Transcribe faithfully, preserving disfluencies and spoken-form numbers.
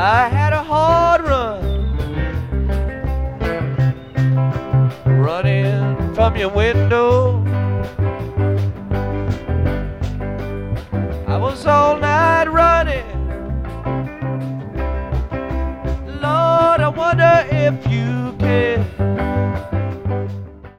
I had a hard run, running from your window. I was all night running. Lord, I wonder if you care.